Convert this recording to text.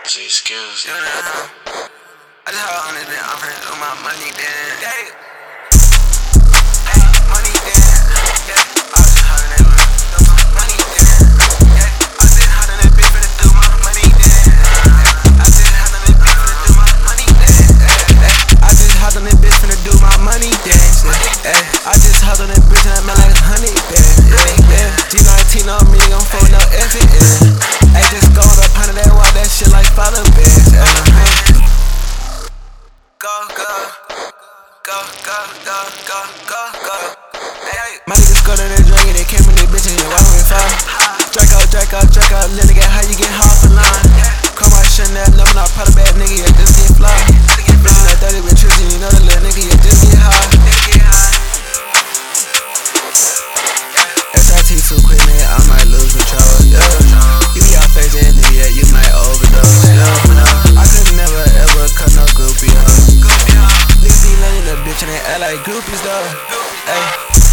See skills. I just hold on this bit, I'm finna do my money then. Hey, money then. I just hold on that bit, do my money then. I just hold on that bit, finna do my money then. I just hold on that bit, finna do my money then. I just hold on that bitch, finna do my money dance. I just hold on that bitch and I'm like 100 bands. G19 on me, gon' fold no exit. Ay, just go up under that wall, that shit like follow bands. Go, go, go, go, go, go, go, go. Hey, my niggas go down there drinking, they came in this bitch and why we fall? Draco, little nigga, how you get half a line? Call my Chanel, number, not part of bad nigga, yeah, just get fly. Bitch, that 30 with Tristan, you know the little nigga, yeah, just get high. SIT too quick, nigga, I might lose control, yeah. You be out face that nigga, yeah, you might overdose, yeah. I could never ever cut no groupie, huh? Niggas be letting the bitch and they act like groupies, though. Ay.